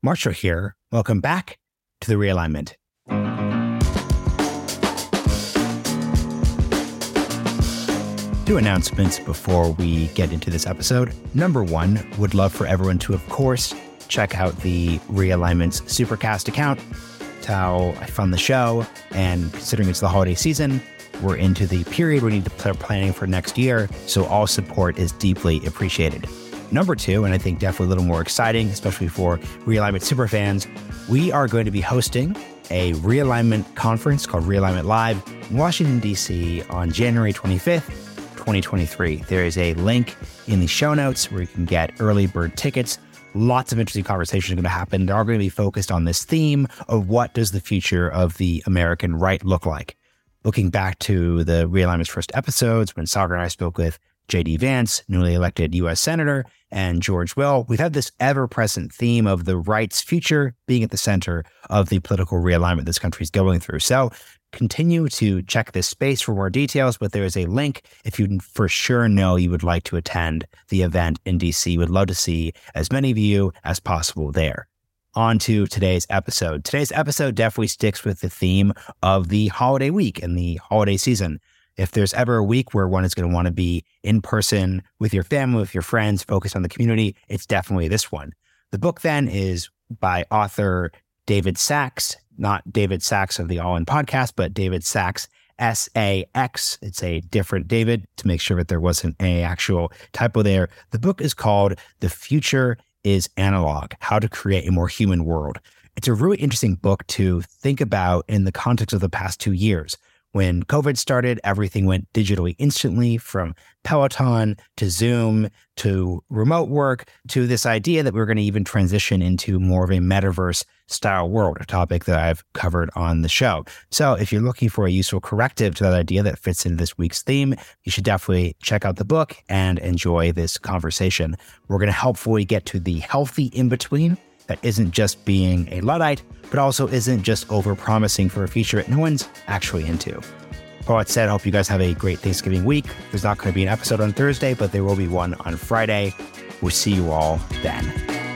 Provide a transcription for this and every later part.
Marshall here. Welcome back to The Realignment. Two announcements before we get into this episode. Number one, would love for everyone to, of course, check out the Realignment's Supercast account. It's how I fund the show, and considering it's the holiday season, we're into the period we need to start planning for next year, so all support is deeply appreciated. Number two, and I think definitely a little more exciting, especially for Realignment superfans, we are going to be hosting a Realignment conference called Realignment Live in Washington, D.C. on January 25th, 2023. There is a link in the show notes where you can get early bird tickets. Lots of interesting conversations are going to happen. They're all going to be focused on this theme of what does the future of the American right look like. Looking back to the Realignment's first episodes when Sagar and I spoke with J.D. Vance, newly elected U.S. Senator, and George Will, we've had this ever-present theme of the right's future being at the center of the political realignment this country is going through. So continue to check this space for more details, but there is a link if you for sure know you would like to attend the event in D.C. Would love to see as many of you as possible there. On to today's episode. Today's episode definitely sticks with the theme of the holiday week and the holiday season. If there's ever a week where one is going to want to be in person with your family, with your friends, focused on the community, it's definitely this one. The book then is by author David Sacks, not David Sacks of the All In podcast, but David Sacks, S-A-X. It's a different David to make sure that there wasn't an actual typo there. The book is called The Future is Analog: How to Create a More Human World. It's a really interesting book to think about in the context of the past 2 years. When COVID started, everything went digitally instantly, from Peloton to Zoom to remote work to this idea that we're going to even transition into more of a metaverse style world, a topic that I've covered on the show. So if you're looking for a useful corrective to that idea that fits into this week's theme, you should definitely check out the book and enjoy this conversation. We're going to hopefully get to the healthy in-between that isn't just being a Luddite, but also isn't just over-promising for a future that no one's actually into. All that said, I hope you guys have a great Thanksgiving week. There's not going to be an episode on Thursday, but there will be one on Friday. We'll see you all then.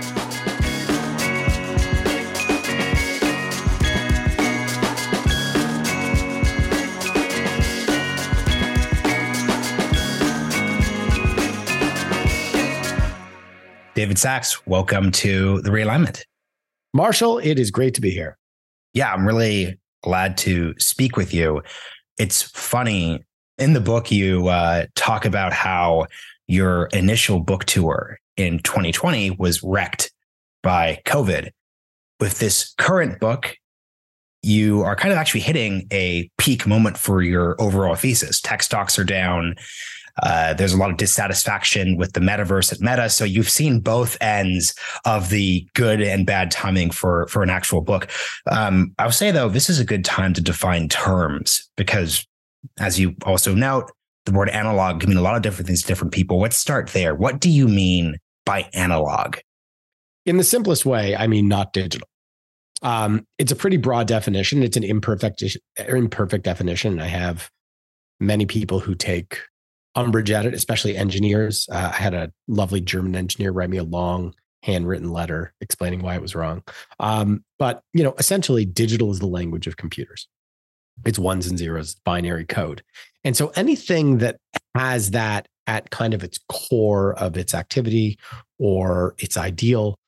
David Sacks, welcome to The Realignment. Marshall, it is great to be here. Yeah, I'm really glad to speak with you. It's funny, in the book, you talk about how your initial book tour in 2020 was wrecked by COVID. With this current book, you are kind of actually hitting a peak moment for your overall thesis. Tech stocks are down. There's a lot of dissatisfaction with the metaverse at Meta. So you've seen both ends of the good and bad timing for an actual book. I would say, though, this is a good time to define terms because, as you also note, the word analog can mean a lot of different things to different people. Let's start there. What do you mean by analog? In the simplest way, I mean not digital. It's a pretty broad definition. It's an imperfect definition. I have many people who take umbrage at it, especially engineers. I had a lovely German engineer write me a long handwritten letter explaining why it was wrong. But essentially, digital is the language of computers. It's ones and zeros, binary code. And so anything that has that at kind of its core of its activity or its ideal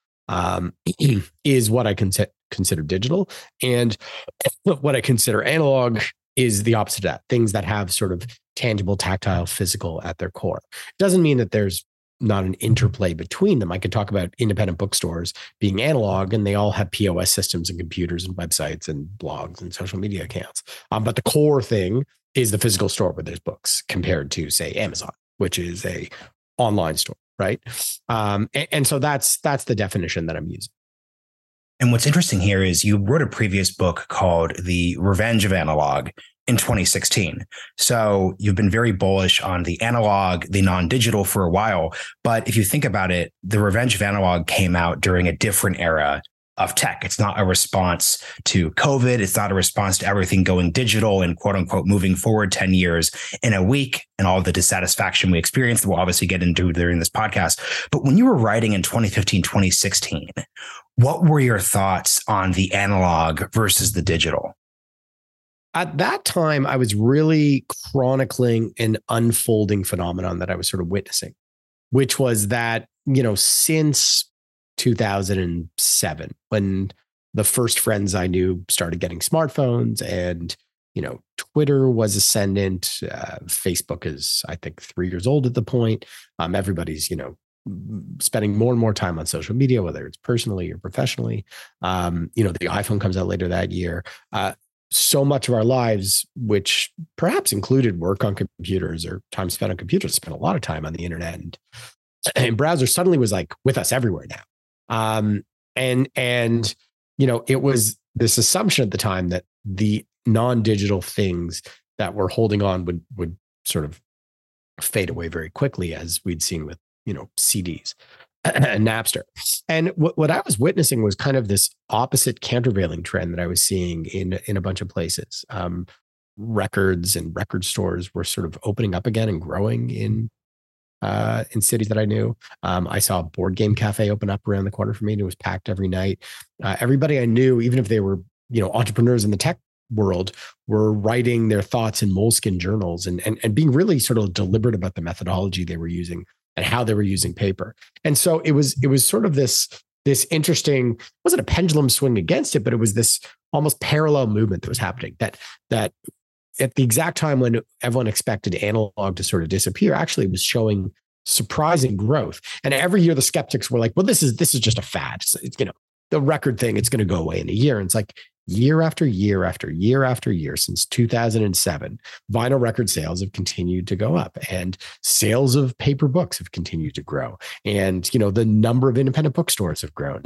is what I consider digital. And what I consider analog is the opposite of that, things that have sort of tangible, tactile, physical at their core. It doesn't mean that there's not an interplay between them. I could talk about independent bookstores being analog, and they all have POS systems and computers and websites and blogs and social media accounts. But the core thing is the physical store where there's books compared to, say, Amazon, which is a online store, right? And so that's the definition that I'm using. And what's interesting here is you wrote a previous book called The Revenge of Analog in 2016. So you've been very bullish on the analog, the non-digital for a while. But if you think about it, The Revenge of Analog came out during a different era of tech. It's not a response to COVID. It's not a response to everything going digital and quote unquote moving forward 10 years in a week and all the dissatisfaction we experienced that we'll obviously get into during this podcast. But when you were writing in 2015, 2016, what were your thoughts on the analog versus the digital? At that time, I was really chronicling an unfolding phenomenon that I was sort of witnessing, which was that, since 2007, when the first friends I knew started getting smartphones and, Twitter was ascendant. Facebook is, I think, 3 years old at the point. Everybody's, spending more and more time on social media, whether it's personally or professionally. The iPhone comes out later that year. So much of our lives, which perhaps included work on computers or time spent on computers, spent a lot of time on the internet, and browser suddenly was like with us everywhere now. It was this assumption at the time that the non-digital things that were holding on would sort of fade away very quickly, as we'd seen with, CDs and Napster. And what I was witnessing was kind of this opposite countervailing trend that I was seeing in a bunch of places. Records and record stores were sort of opening up again and growing in cities that I knew. I saw a board game cafe open up around the corner from me, and it was packed every night. Everybody I knew, even if they were, entrepreneurs in the tech world, were writing their thoughts in Moleskine journals and being really sort of deliberate about the methodology they were using and how they were using paper. And so it was sort of this interesting, wasn't a pendulum swing against it, but it was this almost parallel movement that was happening that at the exact time when everyone expected analog to sort of disappear, actually was showing surprising growth. And every year the skeptics were like, well, this is just a fad. It's the record thing, it's going to go away in a year. And it's like year after year after year after year since 2007, vinyl record sales have continued to go up, and sales of paper books have continued to grow. And, the number of independent bookstores have grown.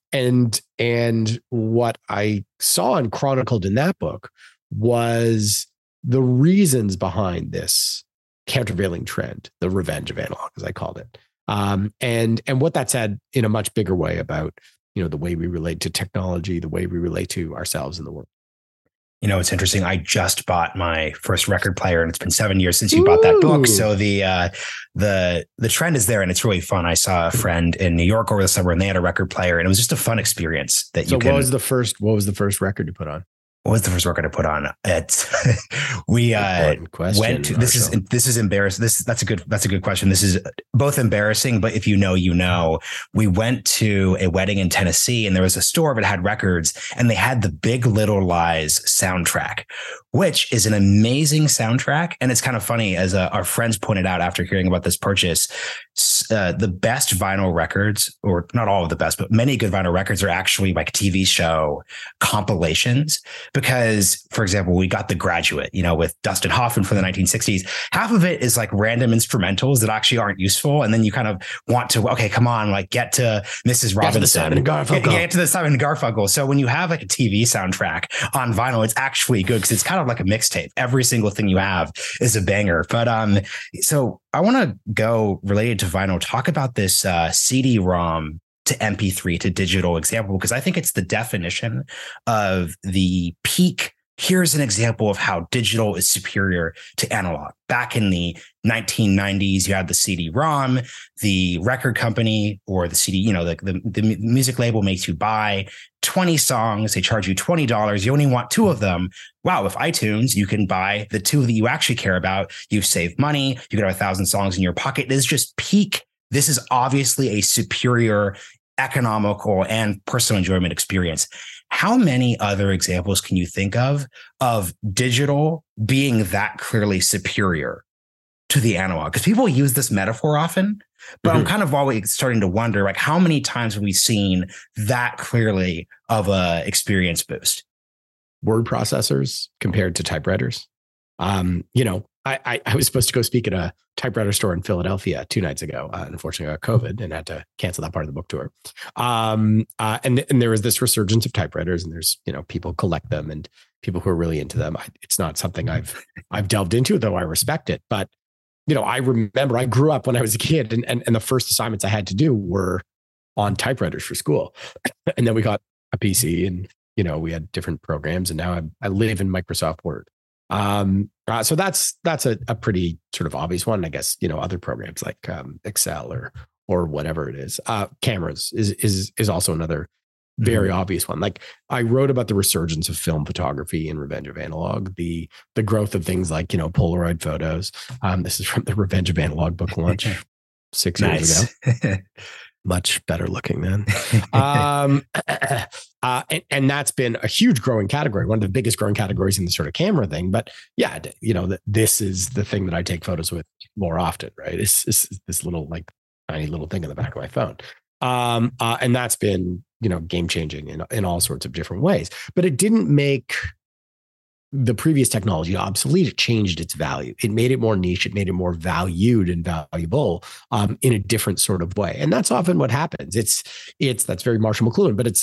And what I saw and chronicled in that book was the reasons behind this countervailing trend, the revenge of analog, as I called it. And what that said in a much bigger way about, the way we relate to technology, the way we relate to ourselves in the world. It's interesting. I just bought my first record player, and it's been 7 years since you bought that book. So the trend is there, and it's really fun. I saw a friend in New York over the summer, and they had a record player, and it was just a fun experience. What was the first record you put on? What was the first record I put on? We went to, this is embarrassing. That's a good question. This is both embarrassing, but if you know, we went to a wedding in Tennessee, and there was a store that had records, and they had the Big Little Lies soundtrack, which is an amazing soundtrack. And it's kind of funny, as our friends pointed out after hearing about this purchase, the best vinyl records, or not all of the best, but many good vinyl records, are actually like TV show compilations. Because, for example, we got The Graduate, with Dustin Hoffman from the 1960s. Half of it is like random instrumentals that actually aren't useful. And then you kind of want to, okay, come on, like get to Mrs. Robinson. Get to the Simon and Garfunkel. Get to the Simon and Garfunkel. So when you have like a TV soundtrack on vinyl, it's actually good because it's kind of like a mixtape. Every single thing you have is a banger. But so I want to go related to vinyl, talk about this CD-ROM to MP3 to digital example, because I think it's the definition of the peak. Here's an example of how digital is superior to analog. Back in the 1990s, you had the CD-ROM, the record company or the CD, the music label makes you buy 20 songs. They charge you $20. You only want 2 of them. Wow. With iTunes, you can buy the 2 that you actually care about. You've saved money. You can have 1,000 songs in your pocket. It's just peak. This is obviously a superior economical and personal enjoyment experience. How many other examples can you think of digital being that clearly superior to the analog? Because people use this metaphor often, but I'm kind of always starting to wonder, like, how many times have we seen that clearly of a experience boost? Word processors compared to typewriters. I was supposed to go speak at a typewriter store in Philadelphia 2 nights ago. Unfortunately, I got COVID and had to cancel that part of the book tour. And there was this resurgence of typewriters, and there's, people collect them and people who are really into them. It's not something I've delved into, though I respect it. But, I remember I grew up when I was a kid, and the first assignments I had to do were on typewriters for school. And then we got a PC, and we had different programs, and now I live in Microsoft Word. So that's a pretty sort of obvious one. I guess other programs like Excel or whatever it is. Cameras is also another very obvious one. Like, I wrote about the resurgence of film photography in Revenge of Analog, the growth of things like Polaroid photos. This is from the Revenge of Analog book launch 6 years ago. Much better looking then. And that's been a huge growing category, one of the biggest growing categories in the sort of camera thing. But yeah, this is the thing that I take photos with more often, right? It's this little, like, tiny little thing in the back of my phone. And that's been, game changing in all sorts of different ways. But it didn't make the previous technology obsolete. It changed its value. It made it more niche. It made it more valued and valuable in a different sort of way. And that's often what happens. That's very Marshall McLuhan, but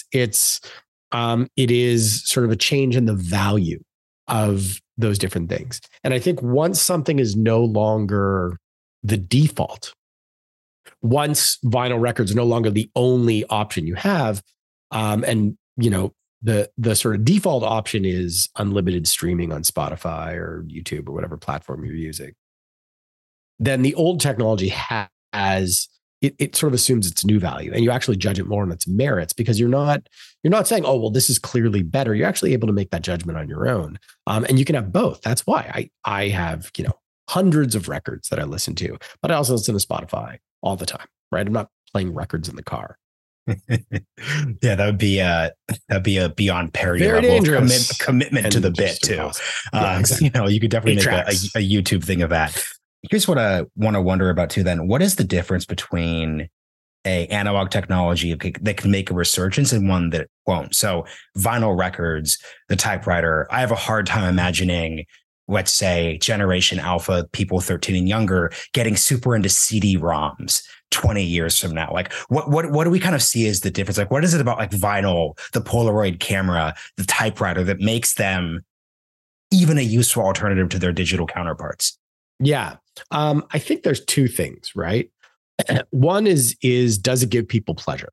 it is sort of a change in the value of those different things. And I think once something is no longer the default, once vinyl records are no longer the only option you have, and the sort of default option is unlimited streaming on Spotify or YouTube or whatever platform you're using, then the old technology has it sort of assumes its new value, and you actually judge it more on its merits, because you're not saying, oh, well, this is clearly better. You're actually able to make that judgment on your own, and you can have both. That's why I have hundreds of records that I listen to, but I also listen to Spotify all the time, right? I'm not playing records in the car. Yeah, that'd be a beyond parody very level dangerous of commitment to the bit too. Yeah, exactly. You could definitely make a YouTube thing of that. Here's what I want to wonder about too. Then, what is the difference between a analog technology that can make a resurgence and one that won't? So, vinyl records, the typewriter. I have a hard time imagining, let's say, Generation Alpha, people 13 and younger, getting super into CD-ROMs 20 years from now. Like, what do we kind of see as the difference? Like, what is it about like vinyl, the Polaroid camera, the typewriter that makes them even a useful alternative to their digital counterparts? Yeah. I think there's two things, right? One is does it give people pleasure?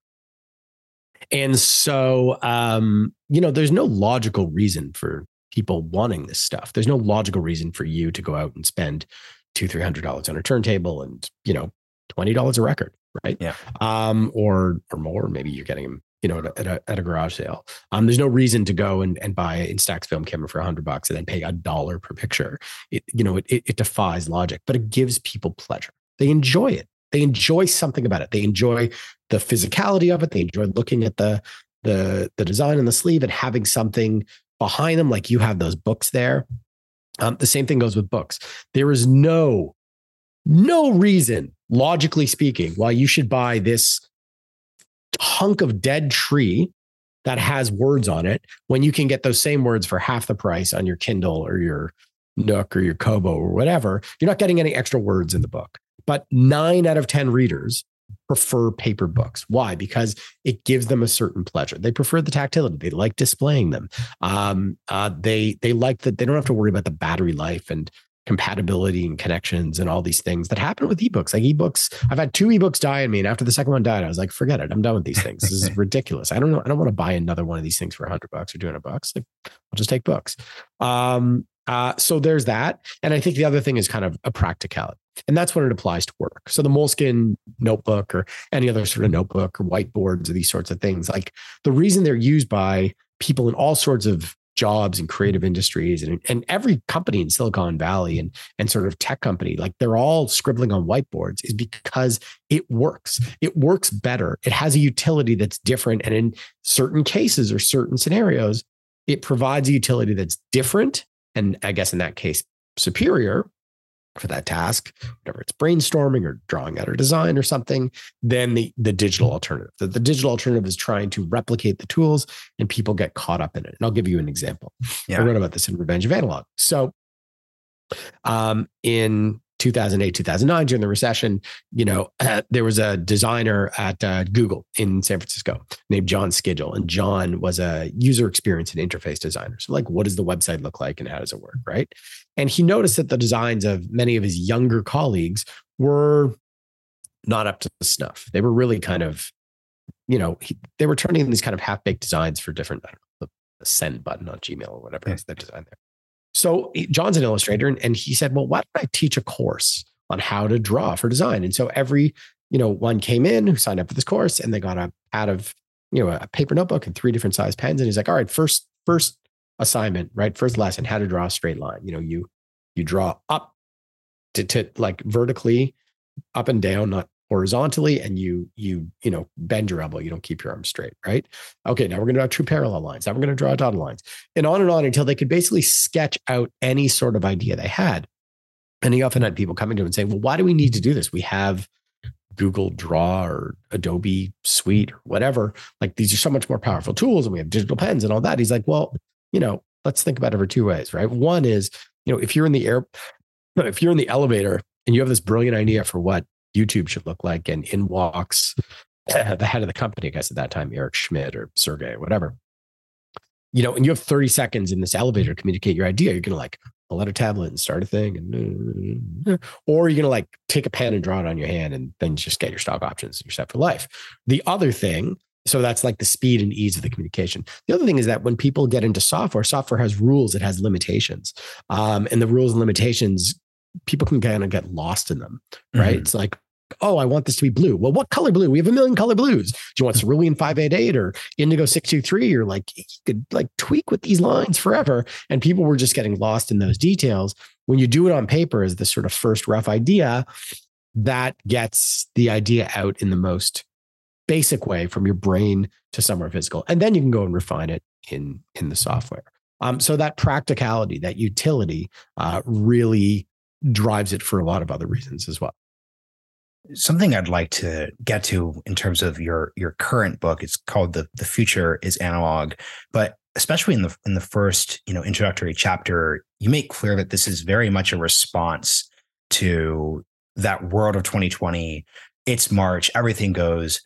And so, there's no logical reason for people wanting this stuff. There's no logical reason for you to go out and spend $200-300 on a turntable and, $20 a record, right? Yeah. Or more. Maybe you're getting them, at a garage sale. There's no reason to go and buy an Instax film camera for $100 and then pay $1 per picture. It defies logic, but it gives people pleasure. They enjoy it. They enjoy something about it. They enjoy the physicality of it. They enjoy looking at the design on the sleeve and having something behind them, like you have those books there. The same thing goes with books. There is no reason, logically speaking, why you should buy this hunk of dead tree that has words on it when you can get those same words for half the price on your Kindle or your Nook or your Kobo or whatever. You're not getting any extra words in the book. But 9 out of 10 readers prefer paper books. Why? Because it gives them a certain pleasure. They prefer the tactility. They like displaying them. They like that they don't have to worry about the battery life and compatibility and connections and all these things that happen with ebooks. Like ebooks, I've had 2 ebooks die on me, and after the second one died, I was like, forget it. I'm done with these things. This is ridiculous. I don't know. I don't want to buy another one of these things for $100 or $200. Like, I'll just take books. So there's that. And I think the other thing is kind of a practicality. And that's when it applies to work. So the Moleskine notebook or any other sort of notebook or whiteboards or these sorts of things, like the reason they're used by people in all sorts of jobs and creative industries and every company in Silicon Valley and sort of tech company, like they're all scribbling on whiteboards, is because it works. It works better. It has a utility that's different. And in certain cases or certain scenarios, it provides a utility that's different. And I guess in that case, superior for that task, whatever it's brainstorming or drawing out a design or something, than the digital alternative. The digital alternative is trying to replicate the tools and people get caught up in it. And I'll give you an example. Yeah. I wrote about this in Revenge of Analog. So in 2008, 2009, during the recession, there was a designer at Google in San Francisco named John Skidgel. And John was a user experience and interface designer. So like, what does the website look like and how does it work, right? And he noticed that the designs of many of his younger colleagues were not up to snuff. They were really kind of they were turning these kind of half-baked designs for different, I don't know, the send button on Gmail or whatever else they designed there. So John's an illustrator, and he said, well, why don't I teach a course on how to draw for design? And so every, one came in who signed up for this course, and they got a pad of, a paper notebook and 3 different size pens. And he's like, all right, first assignment, right? First lesson, how to draw a straight line. You draw up to like vertically up and down, not horizontally, and you bend your elbow. You don't keep your arm straight, right? Okay, now we're going to draw true parallel lines. Now we're going to draw dotted lines, and on until they could basically sketch out any sort of idea they had. And he often had people coming to him and saying, well, why do we need to do this? We have Google Draw or Adobe Suite or whatever. Like, these are so much more powerful tools, and we have digital pens and all that. He's like, well, let's think about it for 2 ways, right? One is, if you're in the elevator and you have this brilliant idea for what YouTube should look like, and in walks the head of the company, I guess at that time, Eric Schmidt or Sergey, whatever, and you have 30 seconds in this elevator to communicate your idea. You're going to like pull out a tablet and start a thing, or you're going to like take a pen and draw it on your hand and then just get your stock options and you're set for life. The other thing, so that's like the speed and ease of the communication. The other thing is that when people get into software has rules, it has limitations. And the rules and limitations, people can kind of get lost in them, right? Mm-hmm. It's like, oh, I want this to be blue. Well, what color blue? We have a million color blues. Do you want cerulean 588 or indigo 623? Or like, you could like tweak with these lines forever. And people were just getting lost in those details. When you do it on paper as the sort of first rough idea, that gets the idea out in the most basic way from your brain to somewhere physical. And then you can go and refine it in the software. So that practicality, that utility really drives it for a lot of other reasons as well. Something I'd like to get to in terms of your current book, it's called The Future is Analog, but especially in the first, introductory chapter, you make clear that this is very much a response to that world of 2020. It's March, everything goes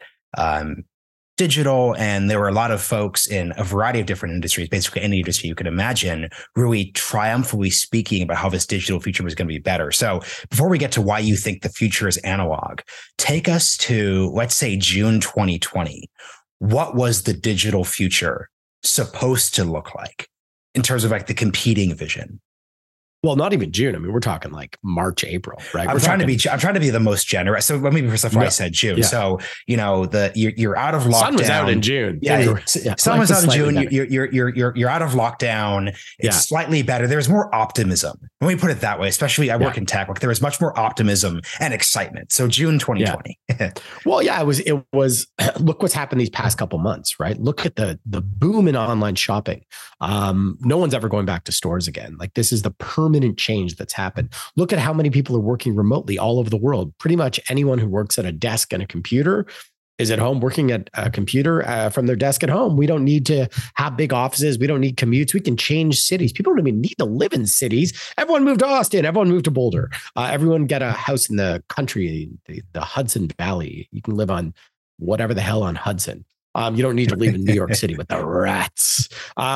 digital. And there were a lot of folks in a variety of different industries, basically any industry you could imagine, really triumphantly speaking about how this digital future was going to be better. So before we get to why you think the future is analog, take us to, let's say, June 2020. What was the digital future supposed to look like in terms of like the competing vision? Well, not even June. I mean, we're talking like March, April, right? I'm trying to be the most generous. So let me be first. I said June. Yeah. So you're out of lockdown. Sun was out in June. Yeah, sun was out in June. You're out of lockdown. It's slightly better. There's more optimism. Let me put it that way. Especially, I work in tech. Like, there was much more optimism and excitement. So June 2020. Yeah. Well, yeah, it was. Look what's happened these past couple months, right? Look at the boom in online shopping. No one's ever going back to stores again. Like, this is the permanent change that's happened. Look at how many people are working remotely all over the world. Pretty much anyone who works at a desk and a computer is at home working at a computer from their desk at home. We don't need to have big offices. We don't need commutes. We can change cities. People don't even need to live in cities. Everyone moved to Austin. Everyone moved to Boulder. Everyone get a house in the country, the Hudson Valley. You can live on whatever the hell on Hudson. You don't need to live in New York City with the rats.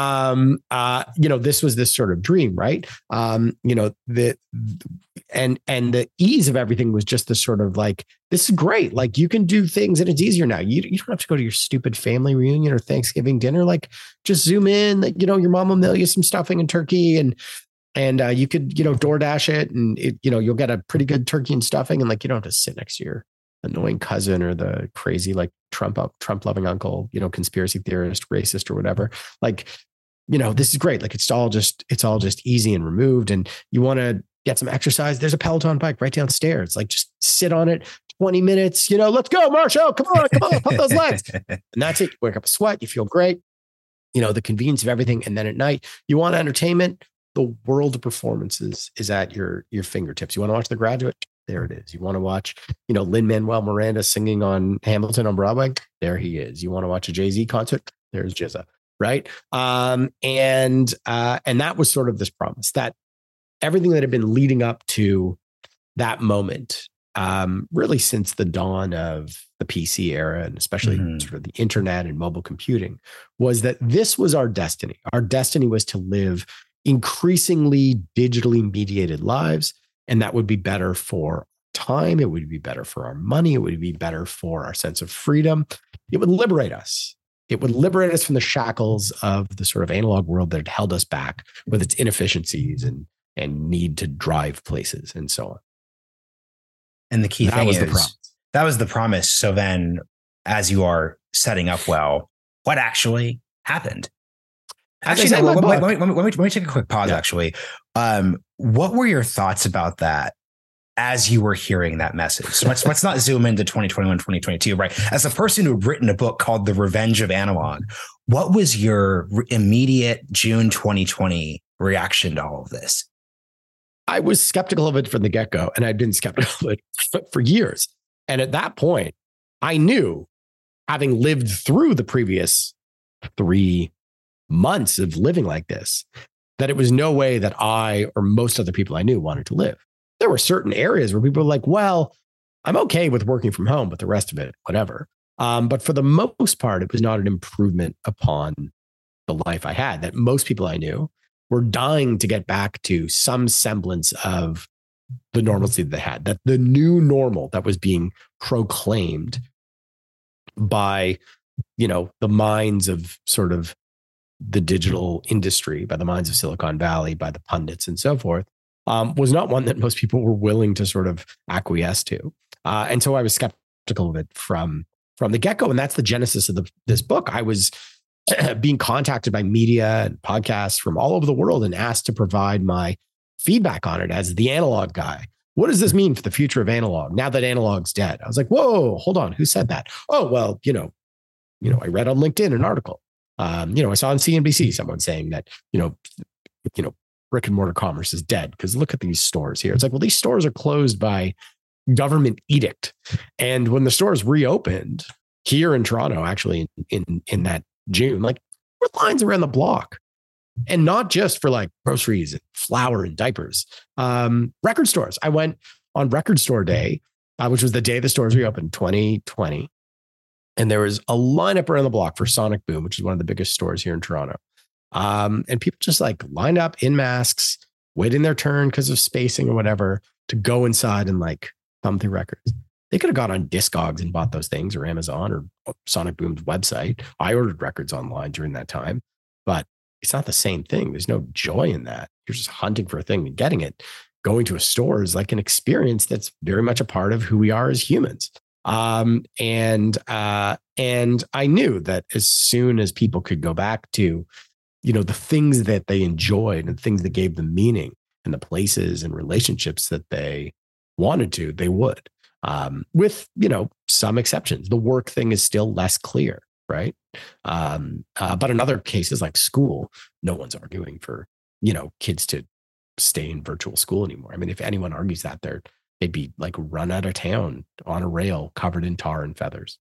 This was this sort of dream, right? And the ease of everything was just this sort of like, this is great. Like, you can do things and it's easier now. You don't have to go to your stupid family reunion or Thanksgiving dinner. Like, just zoom in, your mom will mail you some stuffing and turkey and you could, DoorDash it and you'll get a pretty good turkey and stuffing. And like, you don't have to sit next to your annoying cousin or the crazy, like Trump loving uncle, conspiracy theorist, racist or whatever. Like, this is great. Like, it's all just easy and removed. And you want to get some exercise. There's a Peloton bike right downstairs. Like, just sit on it 20 minutes, let's go, Marshall. Come on, pump those legs. And that's it. You wake up a sweat. You feel great. The convenience of everything. And then at night, you want entertainment. The world of performances is at your fingertips. You want to watch The Graduate? There it is. You want to watch, Lin-Manuel Miranda singing on Hamilton on Broadway? There he is. You want to watch a Jay-Z concert? There's Jizza, right? And that was sort of this promise that everything that had been leading up to that moment, really since the dawn of the PC era, and especially sort of the internet and mobile computing, was that this was our destiny. Our destiny was to live increasingly digitally mediated lives. And that would be better for time. It would be better for our money. It would be better for our sense of freedom. it would liberate us. It would liberate us from the shackles of the sort of analog world that had held us back with its inefficiencies and need to drive places and so on. And the key thing is that was the promise. So then, as you are setting up well, what actually happened? Actually, no, let me take a quick pause, actually. What were your thoughts about that as you were hearing that message? So let's not zoom into 2021, 2022, right? As a person who had written a book called The Revenge of Analog, what was your immediate June 2020 reaction to all of this? I was skeptical of it from the get-go, and I'd been skeptical of it for years. And at that point, I knew, having lived through the previous 3 months of living like this, that it was no way that I or most other people I knew wanted to live. There were certain areas where people were like, well, I'm okay with working from home, but the rest of it, whatever. But for the most part, it was not an improvement upon the life I had, that most people I knew were dying to get back to some semblance of the normalcy that they had, that the new normal that was being proclaimed by, the minds of sort of the digital industry, by the minds of Silicon Valley, by the pundits and so forth, was not one that most people were willing to sort of acquiesce to. And so I was skeptical of it from the get-go. And that's the genesis of this book. I was being contacted by media and podcasts from all over the world and asked to provide my feedback on it as the analog guy. What does this mean for the future of analog now that analog's dead? I was like, whoa, hold on. Who said that? Oh, well, I read on LinkedIn an article. I saw on CNBC someone saying that, brick and mortar commerce is dead because look at these stores here. It's like, well, these stores are closed by government edict. And when the stores reopened here in Toronto, actually in that June, like, there were lines around the block, and not just for like groceries and flour and diapers. Record stores. I went on Record Store Day, which was the day the stores reopened, 2020. And there was a lineup around the block for Sonic Boom, which is one of the biggest stores here in Toronto. And people just like lined up in masks, waiting their turn because of spacing or whatever, to go inside and like thumb through records. They could have gone on Discogs and bought those things, or Amazon or Sonic Boom's website. I ordered records online during that time, but it's not the same thing. There's no joy in that. You're just hunting for a thing and getting it. Going to a store is like an experience that's very much a part of who we are as humans. And I knew that as soon as people could go back to, the things that they enjoyed and things that gave them meaning and the places and relationships that they wanted to, they would, with, some exceptions. The work thing is still less clear. Right. But in other cases like school, no one's arguing for, kids to stay in virtual school anymore. I mean, if anyone argues that, they'd be like run out of town on a rail covered in tar and feathers.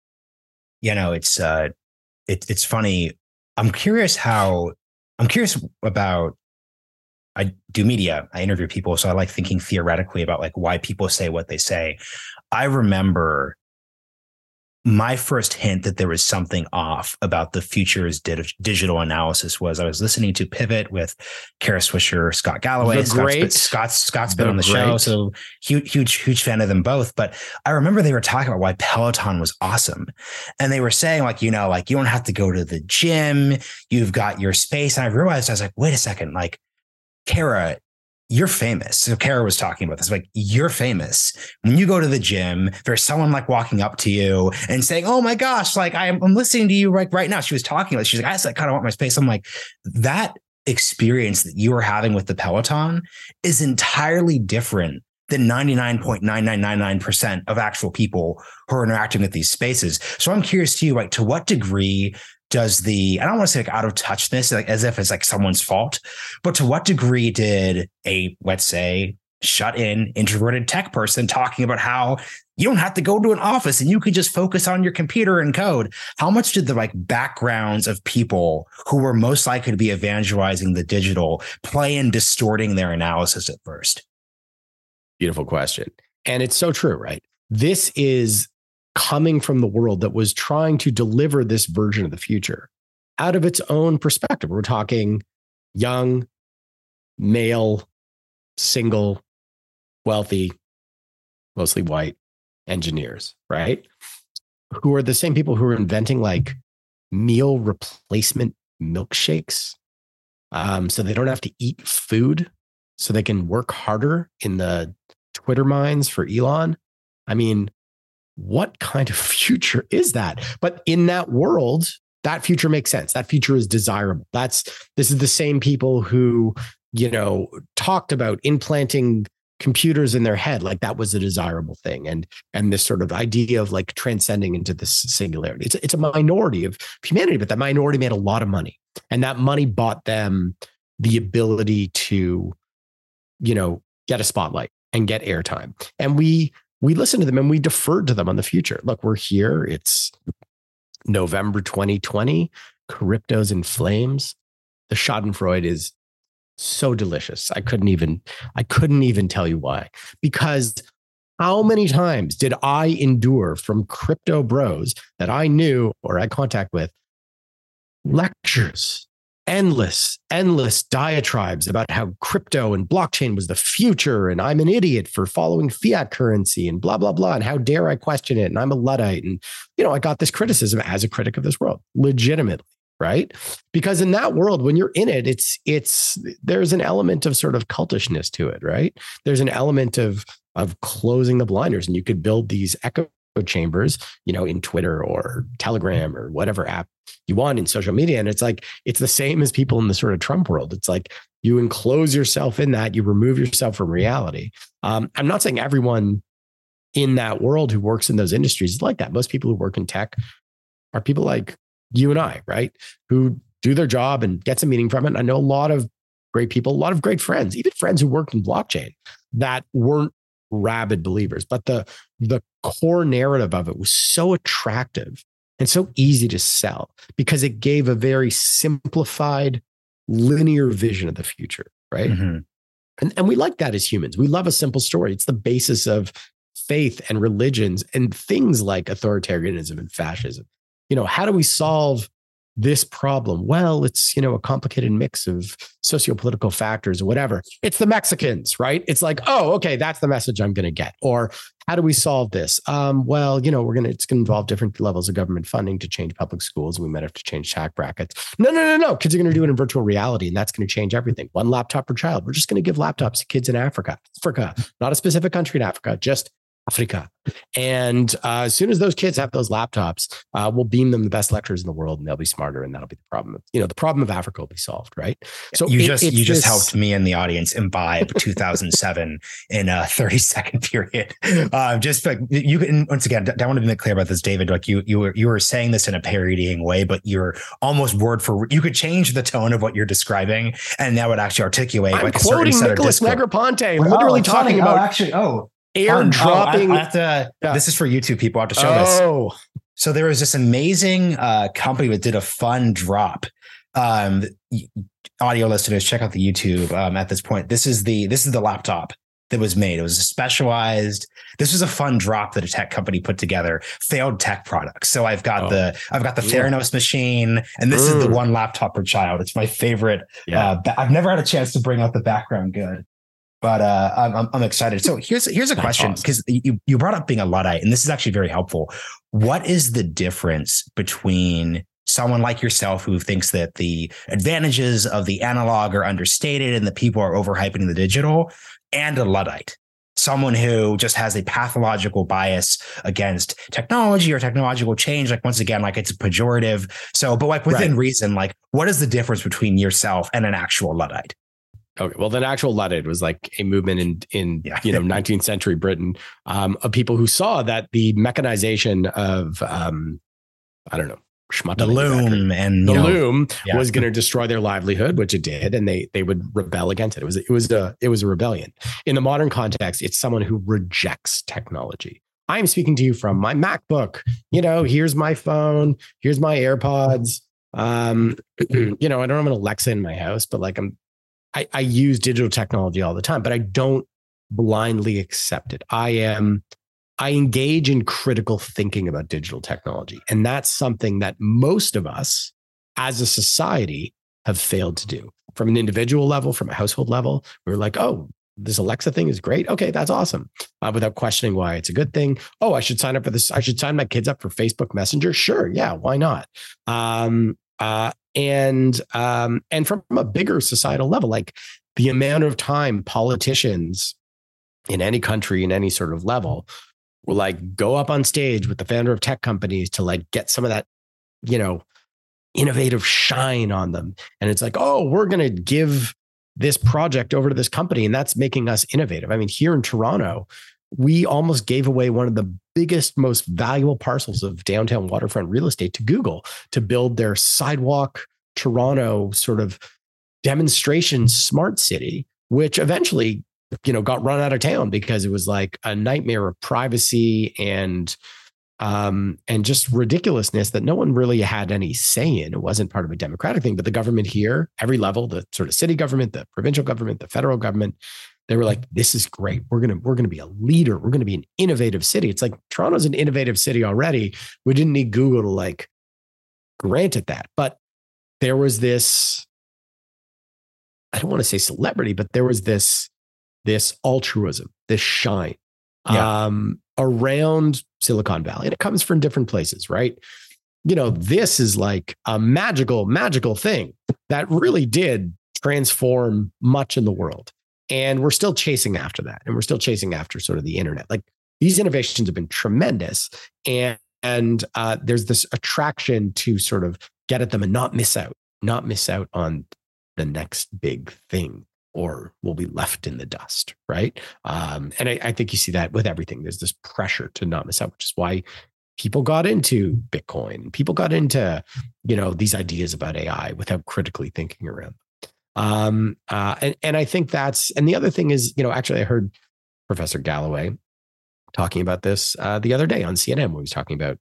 It's funny. I'm curious about, I do media. I interview people. So I like thinking theoretically about like why people say what they say. I remember my first hint that there was something off about the future's digital analysis was I was listening to Pivot with Kara Swisher, Scott Galloway. Scott's been on the show, so huge fan of them both. But I remember they were talking about why Peloton was awesome, and they were saying like you don't have to go to the gym, you've got your space. And I realized, I was like, wait a second, like Kara, you're famous. So Kara was talking about this, like, you're famous. When you go to the gym, there's someone like walking up to you and saying, oh my gosh, like I'm listening to you right now. She was talking about, she's like, I kind of want my space. I'm like, that experience that you are having with the Peloton is entirely different than 99.9999% of actual people who are interacting with these spaces. So I'm curious to you, like, to what degree does I don't want to say like out of touchness, like as if it's like someone's fault, but to what degree did let's say, shut in, introverted tech person talking about how you don't have to go to an office and you could just focus on your computer and code? How much did the like backgrounds of people who were most likely to be evangelizing the digital play in distorting their analysis at first? Beautiful question. And it's so true, right? This is coming from the world that was trying to deliver this version of the future out of its own perspective. We're talking young, male, single, wealthy, mostly white engineers, right? who are the same people who are inventing like meal replacement milkshakes. So they don't have to eat food, so they can work harder in the Twitter mines for Elon. I mean, what kind of future is that? But in that world, that future makes sense. That future is desirable. This is the same people who, talked about implanting computers in their head like that was a desirable thing, and this sort of idea of like transcending into this singularity. It's a minority of humanity, but that minority made a lot of money, and that money bought them the ability to, get a spotlight and get airtime. And we listened to them and we deferred to them on the future. Look, we're here. It's November 2020. Crypto's in flames. The Schadenfreude is so delicious. I couldn't even tell you why. Because how many times did I endure from crypto bros that I knew or had contact with lectures, endless diatribes about how crypto and blockchain was the future, and I'm an idiot for following fiat currency and blah, blah, blah, and how dare I question it, and I'm a Luddite. And, I got this criticism as a critic of this world, legitimately. Right? Because in that world, when you're in it, there's an element of sort of cultishness to it, right? There's an element of closing the blinders, and you could build these echo chambers, in Twitter or Telegram or whatever app you want in social media. And it's like, it's the same as people in the sort of Trump world. It's like you enclose yourself in that, you remove yourself from reality. I'm not saying everyone in that world who works in those industries is like that. Most people who work in tech are people like you and I, right? Who do their job and get some meaning from it. And I know a lot of great people, a lot of great friends, even friends who worked in blockchain that weren't rabid believers. But the core narrative of it was so attractive and so easy to sell because it gave a very simplified, linear vision of the future, right? Mm-hmm. And we like that as humans. We love a simple story. It's the basis of faith and religions and things like authoritarianism and fascism. How do we solve this problem? Well, it's, a complicated mix of sociopolitical factors or whatever. It's the Mexicans, right? It's like, oh, okay, that's the message I'm going to get. Or how do we solve this? Well, it's going to involve different levels of government funding to change public schools. We might have to change tax brackets. No. Kids are going to do it in virtual reality, and that's going to change everything. One laptop per child. We're just going to give laptops to kids in Africa, not a specific country in Africa, just Africa. And as soon as those kids have those laptops, we'll beam them the best lecturers in the world, and they'll be smarter. And that'll be the problem. The problem of Africa will be solved, right? So you just helped me and the audience imbibe 2007 in a 30-second period. Just like you can, once again, I want to be clear about this, David. Like you were saying this in a parodying way, but you're almost word for you could change the tone of what you're describing, and that would actually articulate I'm like a certain quoting set Nicholas of discourse. Negroponte, literally talking about airdropping. I have to. Yeah. This is for YouTube people. I have to show this. So there was this amazing company that did a fun drop. Audio listeners, check out the YouTube. At this point, this is the laptop that was made. It was a specialized. This was a fun drop that a tech company put together. Failed tech products. So I've got the Theranos machine, and this is the one laptop per child. It's my favorite. Yeah. I've never had a chance to bring out the background good. But I'm excited. So here's a question, because you brought up being a Luddite, and this is actually very helpful. What is the difference between someone like yourself who thinks that the advantages of the analog are understated and that people are overhyping the digital, and a Luddite? Someone who just has a pathological bias against technology or technological change, like once again, like it's a pejorative. So, but like within reason, like what is the difference between yourself and an actual Luddite? Okay, well, the actual Luddite was like a movement in 19th century Britain of people who saw that the mechanization of the loom and the loom was going to destroy their livelihood, which it did, and they would rebel against it. It was a rebellion. In the modern context, it's someone who rejects technology. I'm speaking to you from my MacBook. Here's my phone. Here's my AirPods. I don't have an Alexa in my house, but like I use digital technology all the time, but I don't blindly accept it. I engage in critical thinking about digital technology. And that's something that most of us as a society have failed to do. From an individual level, from a household level, we're like, oh, this Alexa thing is great. Okay, that's awesome. Without questioning why it's a good thing. Oh, I should sign up for this. I should sign my kids up for Facebook Messenger. Sure. Yeah. Why not? And from a bigger societal level, like the amount of time politicians in any country, in any sort of level, will like go up on stage with the founder of tech companies to like get some of that, innovative shine on them. And it's like, oh, we're going to give this project over to this company, and that's making us innovative. I mean, here in Toronto, we almost gave away one of the biggest, most valuable parcels of downtown waterfront real estate to Google to build their Sidewalk Toronto sort of demonstration smart city, which eventually, got run out of town because it was like a nightmare of privacy and just ridiculousness that no one really had any say in. It wasn't part of a democratic thing, but the government here, every level, the sort of city government, the provincial government, the federal government, they were like, this is great. We're going to be a leader. We're going to be an innovative city. It's like Toronto's an innovative city already. We didn't need Google to like grant it that. But there was this, I don't want to say celebrity, but there was this altruism, this shine. Yeah. Around Silicon Valley. And it comes from different places, right? This is like a magical thing that really did transform much in the world. And we're still chasing after that. And we're still chasing after sort of the internet. Like these innovations have been tremendous. And there's this attraction to sort of get at them and not miss out on the next big thing, or will be left in the dust, right? And I think you see that with everything. There's this pressure to not miss out, which is why people got into Bitcoin. People got into, these ideas about AI without critically thinking around them. And I think and the other thing is, actually I heard Professor Galloway talking about this the other day on CNN, where he was talking about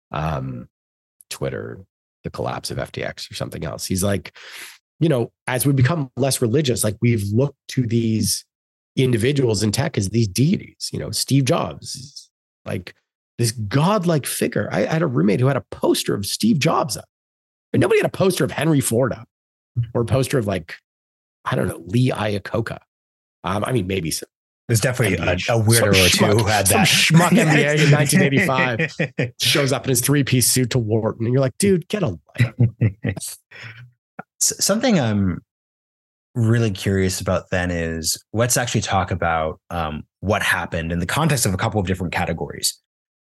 Twitter, the collapse of FTX or something else. He's like, as we become less religious, like we've looked to these individuals in tech as these deities. Steve Jobs is like this godlike figure. I had a roommate who had a poster of Steve Jobs up. But nobody had a poster of Henry Ford up, or a poster of like, I don't know, Lee Iacocca. I mean, maybe some. There's definitely a weirder or two who had that. Some schmuck NBA in 1985 shows up in his 3-piece suit to Wharton. And you're like, dude, get a life. Something I'm really curious about then is let's actually talk about what happened in the context of a couple of different categories.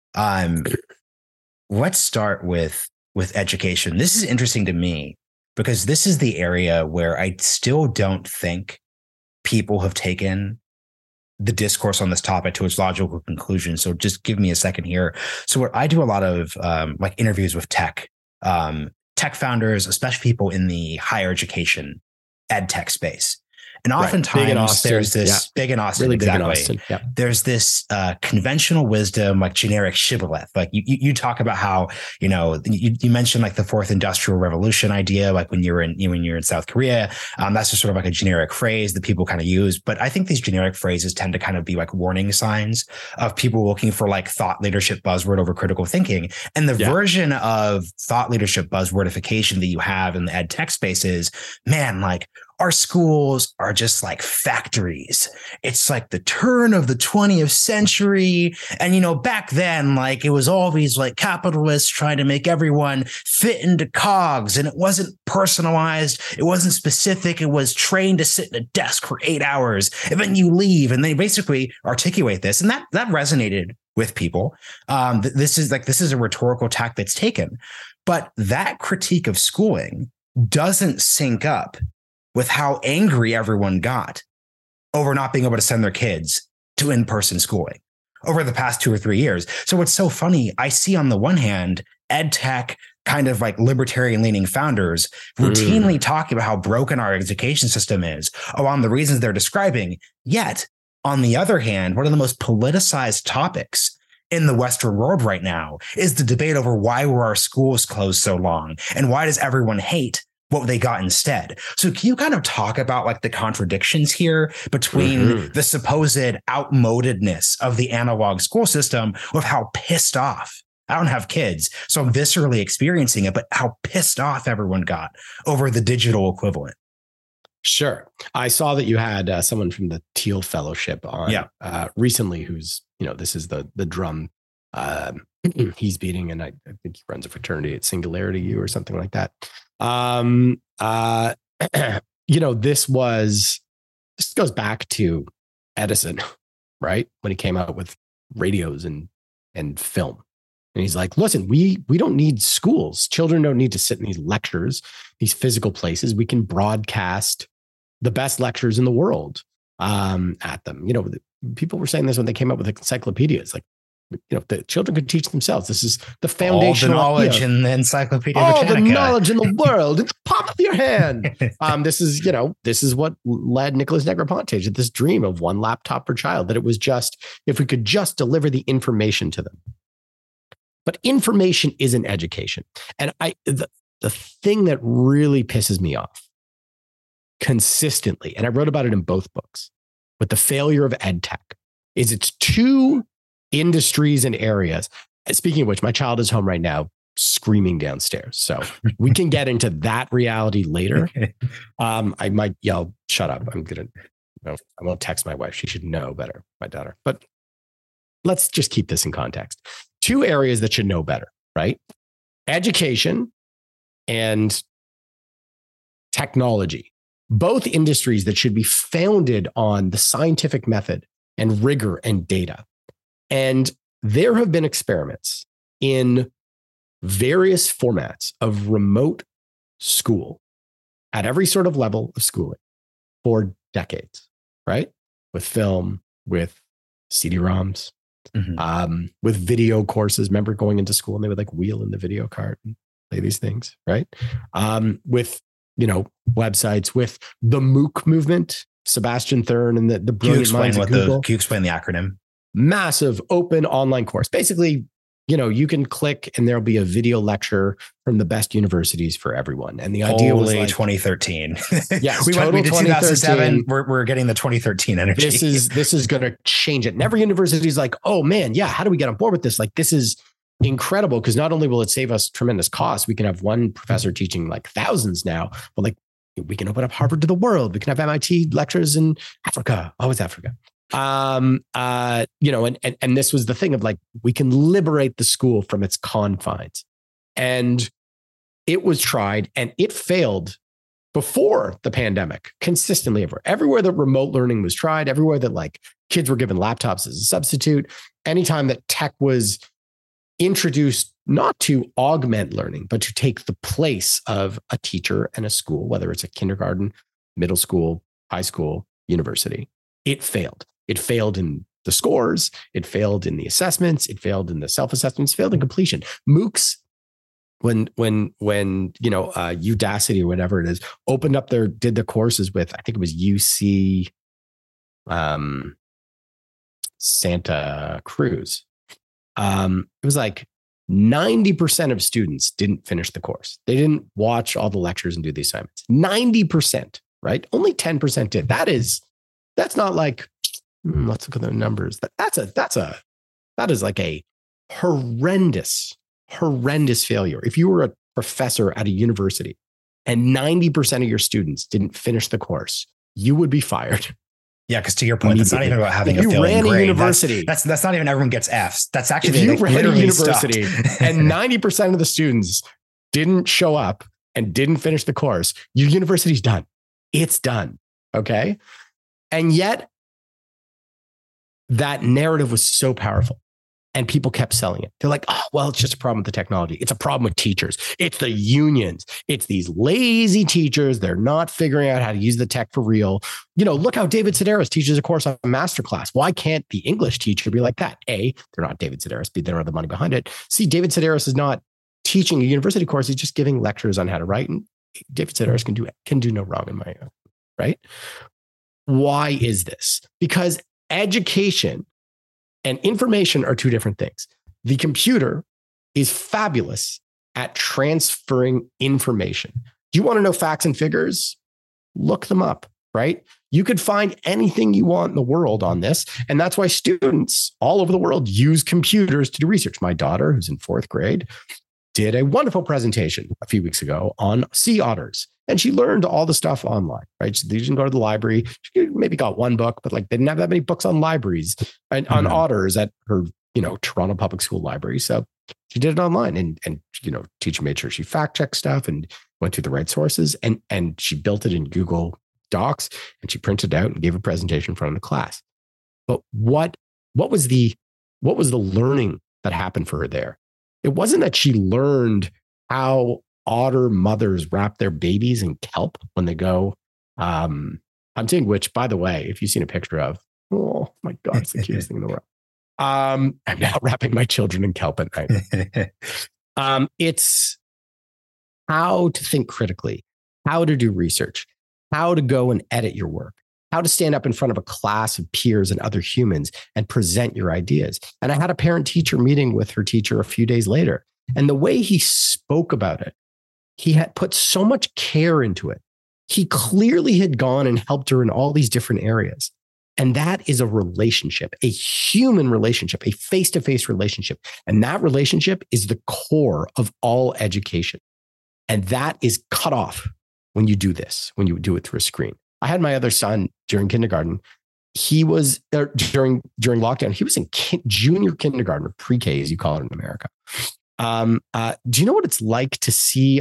Let's start with education. This is interesting to me because this is the area where I still don't think people have taken the discourse on this topic to its logical conclusion. So just give me a second here. So what I do a lot of like interviews with tech founders, especially people in the higher education ed tech space. And oftentimes there's this big in Austin, really exactly. Big in Austin. Yep. There's this conventional wisdom, like generic shibboleth. Like you talk about how, you mentioned like the fourth industrial revolution idea, like when you're in South Korea, that's just sort of like a generic phrase that people kind of use. But I think these generic phrases tend to kind of be like warning signs of people looking for like thought leadership buzzword over critical thinking. And the version of thought leadership buzzwordification that you have in the ed tech space is, man, like, our schools are just like factories. It's like the turn of the 20th century. And, back then, like it was all these like capitalists trying to make everyone fit into cogs, and it wasn't personalized. It wasn't specific. It was trained to sit at a desk for 8 hours and then you leave. And they basically articulate this. And that resonated with people. This is a rhetorical tack that's taken, but that critique of schooling doesn't sync up with how angry everyone got over not being able to send their kids to in-person schooling over the past 2 or 3 years. So what's so funny, I see on the one hand, ed tech kind of like libertarian leaning founders routinely talking about how broken our education system is along the reasons they're describing. Yet on the other hand, one of the most politicized topics in the Western world right now is the debate over why were our schools closed so long and why does everyone hate what they got instead. So can you kind of talk about like the contradictions here between the supposed outmodedness of the analog school system with how pissed off, I don't have kids, so I'm viscerally experiencing it, but how pissed off everyone got over the digital equivalent? Sure. I saw that you had someone from the Teal Fellowship on recently who's, this is the drum he's beating, and I think he runs a fraternity at Singularity U or something like that. This goes back to Edison, right? When he came out with radios and film. And he's like, listen, we don't need schools. Children don't need to sit in these lectures, these physical places. We can broadcast the best lectures in the world at them. People were saying this when they came up with encyclopedias. Like, the children could teach themselves. This is the foundational all the knowledge in the Encyclopedia Britannica. All the knowledge in the world in the palm of your hand. This is what led Nicholas Negroponte to this dream of one laptop per child, that it was just, if we could just deliver the information to them. But information isn't education. And the thing that really pisses me off consistently, and I wrote about it in both books, with the failure of EdTech, is it's two industries and areas. Speaking of which, my child is home right now screaming downstairs. So we can get into that reality later. I might yell, shut up. I won't text my wife. She should know better, my daughter. But let's just keep this in context. Two areas that should know better, right? Education and technology. Both industries that should be founded on the scientific method and rigor and data. And there have been experiments in various formats of remote school at every sort of level of schooling for decades, right? With film, with CD-ROMs, with video courses. Remember going into school and they would like wheel in the video cart and play these things, right? With, websites, with the MOOC movement, Sebastian Thurn and the brilliant minds at Google. Can you explain the acronym? Massive open online course. Basically, you can click and there'll be a video lecture from the best universities for everyone. And the idea was like 2013. Yes, we went to 2007. We're getting the 2013 energy. This is going to change it. And every university is like, oh man, yeah. How do we get on board with this? Like, this is incredible, because not only will it save us tremendous costs, we can have one professor teaching like thousands now, but like we can open up Harvard to the world. We can have MIT lectures in Africa. Always Africa. And this was the thing of like, we can liberate the school from its confines. And it was tried and it failed before the pandemic consistently everywhere that remote learning was tried, everywhere that like kids were given laptops as a substitute, anytime that tech was introduced not to augment learning, but to take the place of a teacher and a school, whether it's a kindergarten, middle school, high school, university, it failed. It failed in the scores. It failed in the assessments. It failed in the self-assessments, failed in completion. MOOCs, when Udacity or whatever it is, opened up did the courses with, I think it was UC Santa Cruz. It was like 90% of students didn't finish the course. They didn't watch all the lectures and do the assignments. 90%, right? Only 10% did. That's not like, let's look at the numbers. That is like a horrendous failure. If you were a professor at a university and 90% of your students didn't finish the course, you would be fired. Yeah, because to your point, it's not even about having a failing grade. University. That's not even everyone gets Fs. That's actually if you ran a university and 90% of the students didn't show up and didn't finish the course, your university's done. It's done. Okay. And yet that narrative was so powerful and people kept selling it. They're like, oh, well, it's just a problem with the technology. It's a problem with teachers. It's the unions. It's these lazy teachers. They're not figuring out how to use the tech for real. Look how David Sedaris teaches a course on a masterclass. Why can't the English teacher be like that? A, they're not David Sedaris. B, they don't have the money behind it. C, David Sedaris is not teaching a university course. He's just giving lectures on how to write. And David Sedaris can do no wrong in my, right? Why is this? Because education and information are two different things. The computer is fabulous at transferring information. Do you want to know facts and figures? Look them up, right? You could find anything you want in the world on this. And that's why students all over the world use computers to do research. My daughter, who's in 4th grade, did a wonderful presentation a few weeks ago on sea otters. And she learned all the stuff online, right? She didn't go to the library. She maybe got one book, but like they didn't have that many books on libraries and on otters at her, Toronto Public School library. So she did it online and teacher made sure she fact checked stuff and went through the right sources and she built it in Google Docs and she printed it out and gave a presentation in front of the class. But what was the learning that happened for her there? It wasn't that she learned how otter mothers wrap their babies in kelp when they go. I'm saying, which, by the way, if you've seen a picture of, oh my God, it's the cutest thing in the world. I'm now wrapping my children in kelp at night. It's how to think critically, how to do research, how to go and edit your work, how to stand up in front of a class of peers and other humans and present your ideas. And I had a parent-teacher meeting with her teacher a few days later. And the way he spoke about it, he had put so much care into it. He clearly had gone and helped her in all these different areas. And that is a relationship, a human relationship, a face-to-face relationship. And that relationship is the core of all education. And that is cut off when you do this, when you do it through a screen. I had my other son during kindergarten. He was during lockdown. He was in junior kindergarten, or pre-K, as you call it in America. Do you know what it's like to see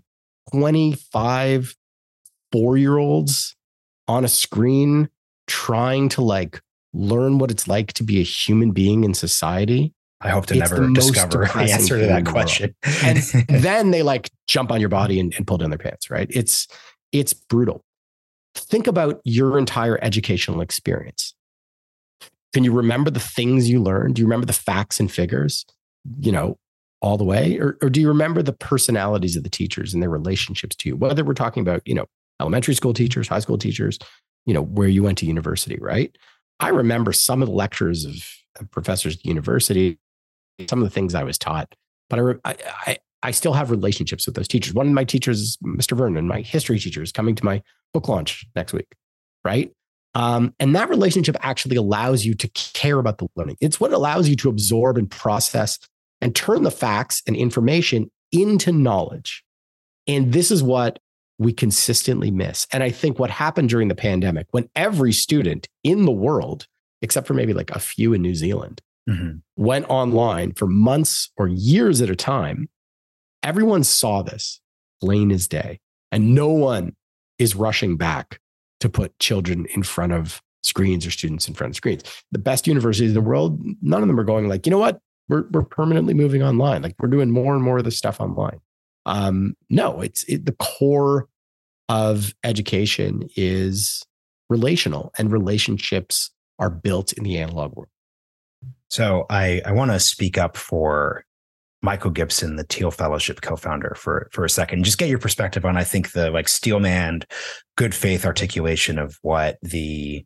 25 4-year-olds on a screen trying to like learn what it's like to be a human being in society? I hope to never discover the answer to that question. And then they like jump on your body and pull down their pants, right? It's brutal. Think about your entire educational experience. Can you remember the things you learned? Do you remember the facts and figures, all the way? Or do you remember the personalities of the teachers and their relationships to you? Whether we're talking about, elementary school teachers, high school teachers, where you went to university, right? I remember some of the lectures of professors at university, some of the things I was taught, but I still have relationships with those teachers. One of my teachers is Mr. Vernon, my history teacher, is coming to my book launch next week, right? And that relationship actually allows you to care about the learning. It's what allows you to absorb and process and turn the facts and information into knowledge. And this is what we consistently miss. And I think what happened during the pandemic, when every student in the world, except for maybe like a few in New Zealand, went online for months or years at a time, everyone saw this plain as day. And no one is rushing back to put children in front of screens or students in front of screens. The best universities in the world, none of them are going like, you know what? We're permanently moving online. Like we're doing more and more of this stuff online. No, the core of education is relational, and relationships are built in the analog world. So I want to speak up for Michael Gibson, the Thiel Fellowship co-founder, for a second. Just get your perspective on, I think, the like Steelman good faith articulation of what the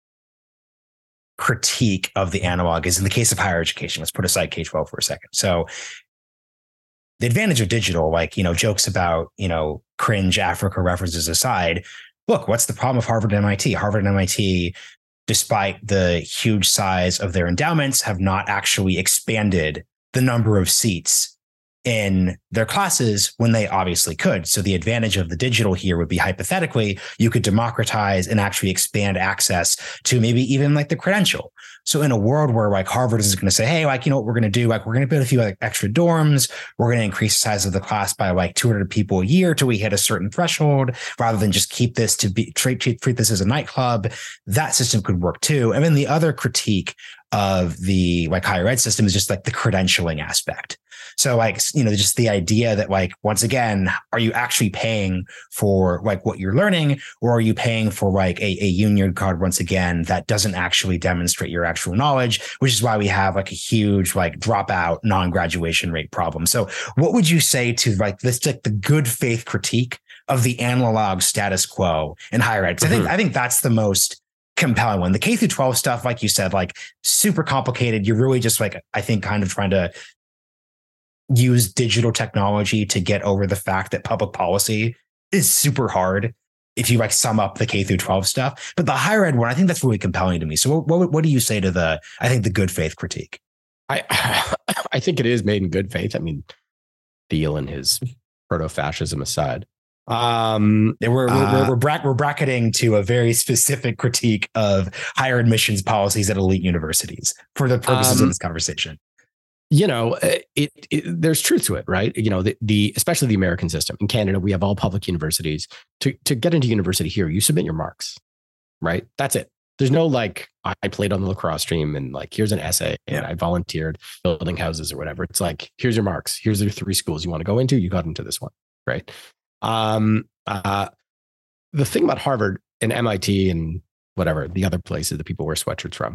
critique of the analog is in the case of higher education. Let's put aside K-12 for a second. So the advantage of digital, jokes about, cringe Africa references aside, look, what's the problem of Harvard and MIT? Harvard and MIT, despite the huge size of their endowments, have not actually expanded the number of seats in their classes when they obviously could. So the advantage of the digital here would be, hypothetically, you could democratize and actually expand access to maybe even like the credential. So in a world where like Harvard is going to say, hey, what we're going to do? Like, we're going to build a few like extra dorms. We're going to increase the size of the class by like 200 people a year till we hit a certain threshold, rather than just keep this to be treat this as a nightclub. That system could work too. And then the other critique of the like higher ed system is just like the credentialing aspect. So like, just the idea that like, once again, are you actually paying for like what you're learning, or are you paying for like a union card once again that doesn't actually demonstrate your actual knowledge, which is why we have like a huge like dropout non-graduation rate problem. So what would you say to like this, like the good faith critique of the analog status quo in higher ed? I think that's the most compelling one. The K through 12 stuff, like you said, like super complicated. You're really just like, I think, kind of trying to use digital technology to get over the fact that public policy is super hard if you like sum up the K through 12 stuff. But the higher ed one, I think that's really compelling to me. So what do you say to the good faith critique? I think it is made in good faith. I mean, Thiel and his proto-fascism aside. We're bracketing to a very specific critique of higher admissions policies at elite universities for the purposes of this conversation. There's truth to it, right? Especially the American system. In Canada, we have all public universities. To get into university here, you submit your marks, right? That's it. There's no like, I played on the lacrosse team and like, here's an essay and I volunteered building houses or whatever. It's like, here's your marks. Here's the 3 schools you want to go into. You got into this one, right? The thing about Harvard and MIT and whatever, the other places that people wear sweatshirts from,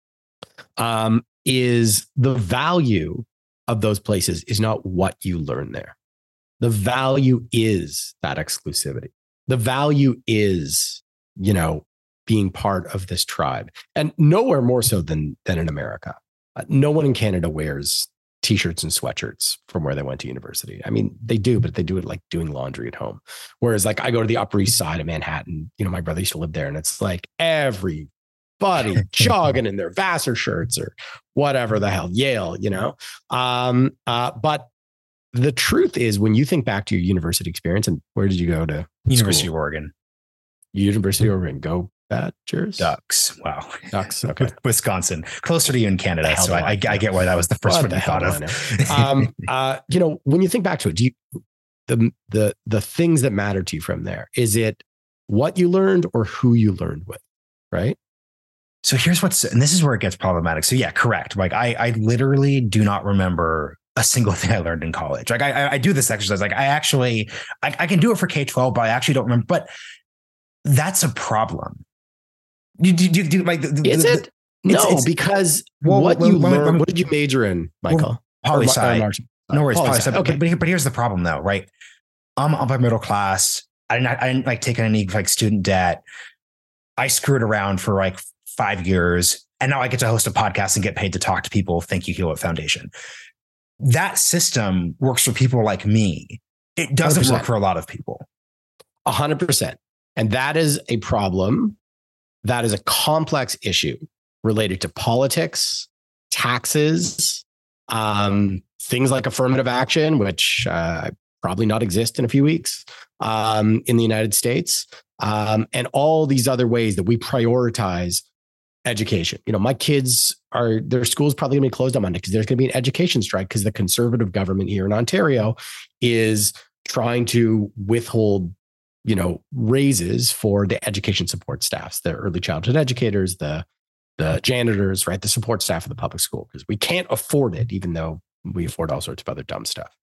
is the value of those places is not what you learn there. The value is that exclusivity. The value is, being part of this tribe, and nowhere more so than in America. No one in Canada wears T-shirts and sweatshirts from where they went to university. I mean, they do, but they do it like doing laundry at home. Whereas like I go to the Upper East Side of Manhattan, my brother used to live there, and it's like everybody jogging in their Vassar shirts or whatever the hell, Yale, but the truth is, when you think back to your university experience, and where did you go to? University of Oregon. University of Oregon. Go Badgers. Ducks. Wow. Ducks. Okay. Wisconsin, closer to you in Canada. So I get why that was the first one you thought of. When you think back to it, do you, the things that matter to you from there, is it what you learned or who you learned with? Right. So and this is where it gets problematic. So yeah, correct. Like I literally do not remember a single thing I learned in college. Like I do this exercise. Like I can do it for K-12, but I actually don't remember. But that's a problem. Do like? Is it? No, because what did you major in, Michael? Poli-sci. No worries, poli-sci. Okay, but here's the problem, though, right? I'm upper middle class. I didn't like take any like student debt. I screwed around for like 5 years, and now I get to host a podcast and get paid to talk to people. Thank you, Hewlett Foundation. That system works for people like me. It doesn't 100%. Work for a lot of people. 100%, and that is a problem. That is a complex issue related to politics, taxes, things like affirmative action, which probably not exist in a few weeks in the United States, and all these other ways that we prioritize education. My kids their school's probably going to be closed on Monday because there's going to be an education strike because the Conservative government here in Ontario is trying to withhold raises for the education support staffs, the early childhood educators, the janitors, right? The support staff of the public school, because we can't afford it, even though we afford all sorts of other dumb stuff.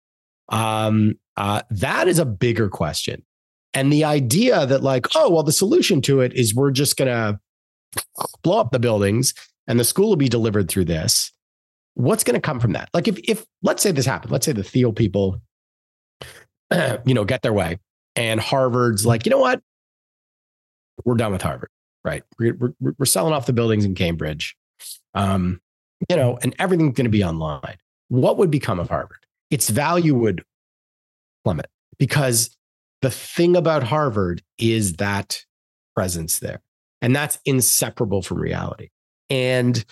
That is a bigger question. And the idea that like, the solution to it is we're just going to blow up the buildings and the school will be delivered through this. What's going to come from that? Like if let's say this happened, let's say the Thiel people, get their way. And Harvard's like, you know what? We're done with Harvard, right? We're selling off the buildings in Cambridge, and everything's going to be online. What would become of Harvard? Its value would plummet because the thing about Harvard is that presence there, and that's inseparable from reality. And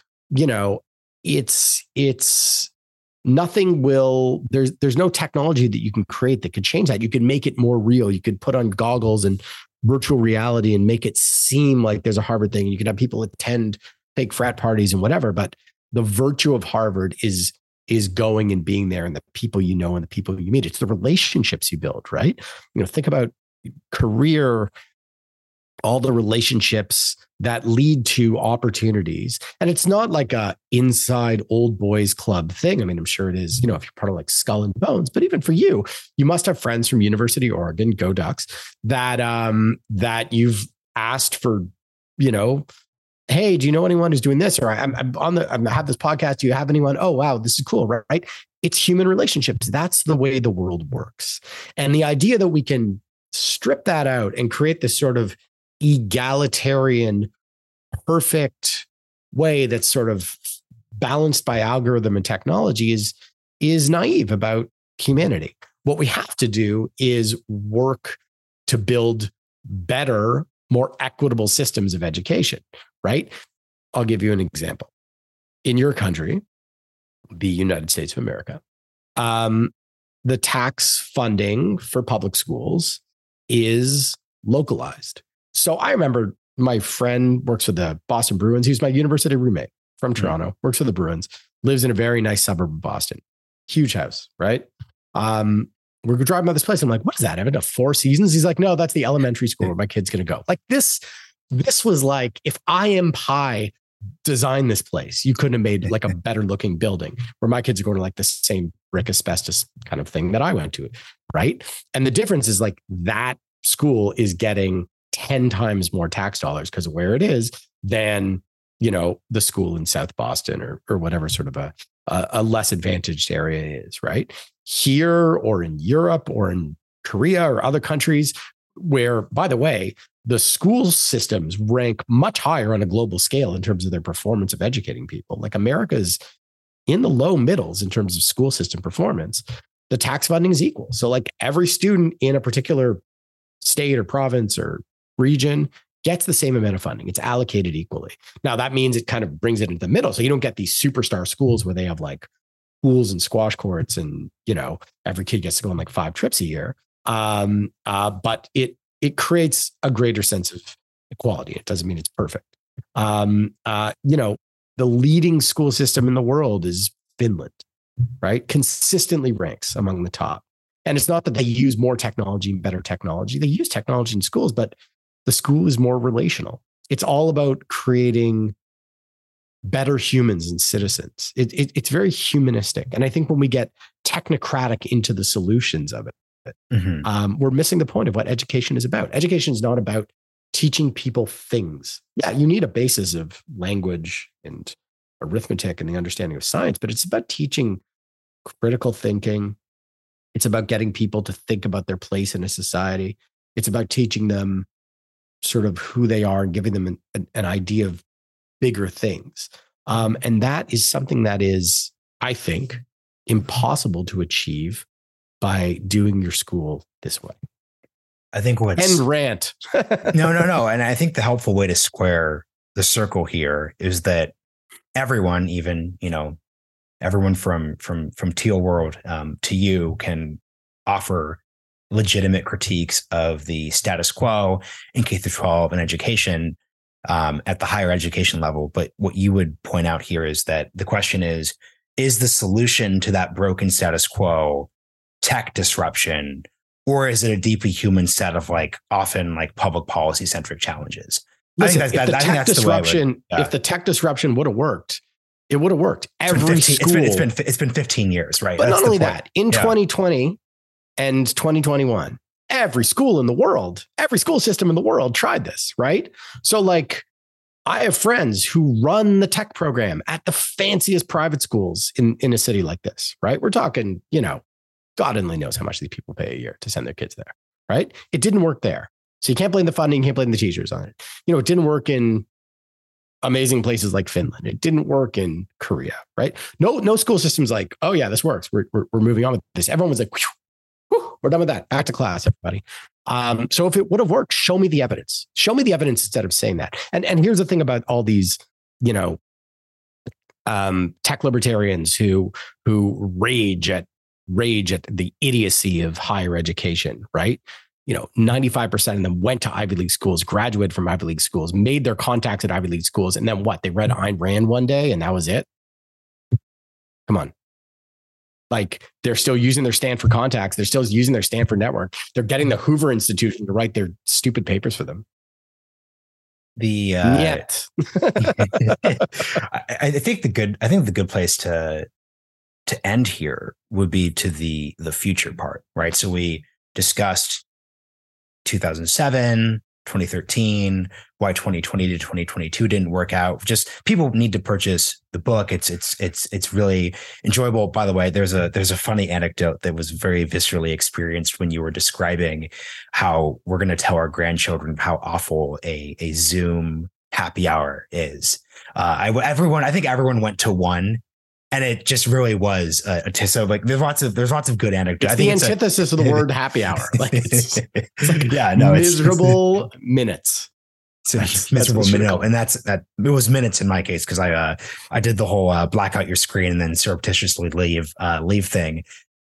it's nothing will, there's no technology that you can create that could change that. You could make it more real. You could put on goggles and virtual reality and make it seem like there's a Harvard thing. You could have people attend fake frat parties and whatever, but the virtue of Harvard is going and being there and the people and the people you meet. It's the relationships you build, right? Think about career, all the relationships that lead to opportunities. And it's not like a inside old boys club thing. I mean, I'm sure it is, if you're part of like Skull and Bones, but even for you must have friends from University of Oregon, go Ducks, that you've asked for, hey, do you know anyone who's doing this? Or I have this podcast. Do you have anyone? Oh, wow, this is cool, right? It's human relationships. That's the way the world works. And the idea that we can strip that out and create this sort of egalitarian, perfect way that's sort of balanced by algorithm and technology is naive about humanity. What we have to do is work to build better, more equitable systems of education, right? I'll give you an example. In your country, the United States of America, the tax funding for public schools is localized. So I remember my friend works for the Boston Bruins. He was my university roommate from Toronto, works for the Bruins, lives in a very nice suburb of Boston, huge house, right? We're driving by this place. I'm like, what is that? Have it 4 seasons? He's like, no, that's the elementary school where my kid's going to go. Like this was like, if I Am Pie designed this place, you couldn't have made like a better looking building where my kids are going to like the same brick asbestos kind of thing that I went to. Right. And the difference is like that school is getting 10 times more tax dollars because of where it is than, the school in South Boston or whatever sort of a less advantaged area is, right? Here or in Europe or in Korea or other countries where, by the way, the school systems rank much higher on a global scale in terms of their performance of educating people. Like America's in the low middles in terms of school system performance. The tax funding is equal. So like every student in a particular state or province or region gets the same amount of funding. It's allocated equally. Now that means it kind of brings it into the middle. So you don't get these superstar schools where they have like pools and squash courts and, every kid gets to go on like 5 trips a year. But it creates a greater sense of equality. It doesn't mean it's perfect. The leading school system in the world is Finland, right? Consistently ranks among the top. And it's not that they use more technology and better technology. They use technology in schools, but the school is more relational. It's all about creating better humans and citizens. It's very humanistic. And I think when we get technocratic into the solutions of it, we're missing the point of what education is about. Education is not about teaching people things. Yeah, you need a basis of language and arithmetic and the understanding of science, but it's about teaching critical thinking. It's about getting people to think about their place in a society. It's about teaching them sort of who they are and giving them an idea of bigger things. And that is something that is, I think, impossible to achieve by doing your school this way. I think and rant. No. And I think the helpful way to square the circle here is that everyone, even, everyone from Teal World to you can offer legitimate critiques of the status quo in K-12 and education at the higher education level. But what you would point out here is that the question is the solution to that broken status quo tech disruption, or is it a deeply human set of often public policy centric challenges? Listen, if the tech disruption would have worked, it would have worked. It's been 15 years, right? But not only that, in 2020 and 2021, every school in the world, every school system in the world tried this, right? So I have friends who run the tech program at the fanciest private schools in a city like this, right? We're talking, God only knows how much these people pay a year to send their kids there, right? It didn't work there. So you can't blame the funding, you can't blame the teachers on it. It didn't work in amazing places like Finland. It didn't work in Korea, right? No school system's like, oh yeah, this works. We're moving on with this. Everyone was like, whew, we're done with that. Back to class, everybody. So if it would have worked, show me the evidence. Show me the evidence instead of saying that. And here's the thing about all these, tech libertarians who rage at the idiocy of higher education, right? 95% of them went to Ivy League schools, graduated from Ivy League schools, made their contacts at Ivy League schools. And then what? They read Ayn Rand one day and that was it. Come on. They're still using their Stanford contacts. They're still using their Stanford network. They're getting the Hoover Institution to write their stupid papers for them. I think the good place to end here would be to the future part, right? So we discussed 2007, 2013, why 2020 to 2022 didn't work out. Just people need to purchase the book. It's really enjoyable. By the way, there's a funny anecdote that was very viscerally experienced when you were describing how we're going to tell our grandchildren how awful a Zoom happy hour is. I think everyone went to one. And it just really was there's lots of good anecdotes. It's the antithesis of the word happy hour. It's miserable minutes. It's miserable minute, and it was minutes in my case because I did the whole black out your screen and then surreptitiously leave thing.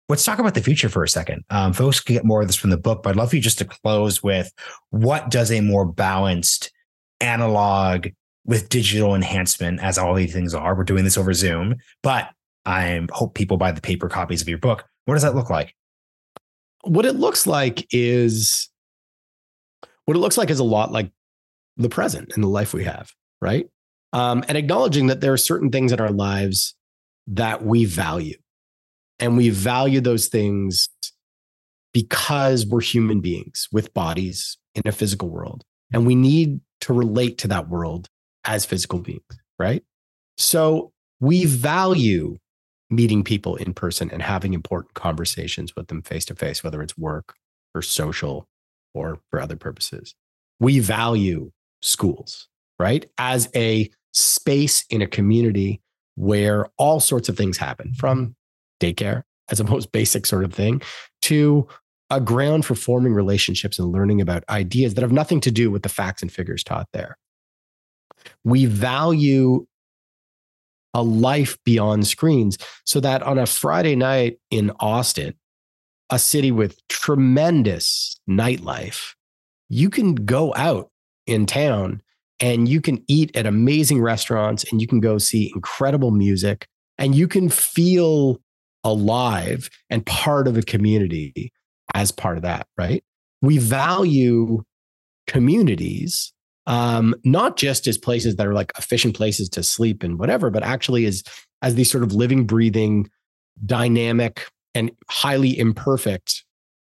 let's talk about the future for a second. Folks can get more of this from the book, but I'd love for you just to close with what does a more balanced analog with digital enhancement, as all these things are. We're doing this over Zoom, but I hope people buy the paper copies of your book. What does that look like? What it looks like is a lot like the present and the life we have, right? And acknowledging that there are certain things in our lives that we value. And we value those things because we're human beings with bodies in a physical world. And we need to relate to that world as physical beings, right? So we value meeting people in person and having important conversations with them face to face, whether it's work or social or for other purposes. We value schools, right? As a space in a community where all sorts of things happen, from daycare as a most basic sort of thing to a ground for forming relationships and learning about ideas that have nothing to do with the facts and figures taught there. We value a life beyond screens, so that on a Friday night in Austin, a city with tremendous nightlife, you can go out in town and you can eat at amazing restaurants and you can go see incredible music and you can feel alive and part of a community as part of that, right? We value communities, not just as places that are like efficient places to sleep and whatever, but actually as these sort of living, breathing, dynamic, and highly imperfect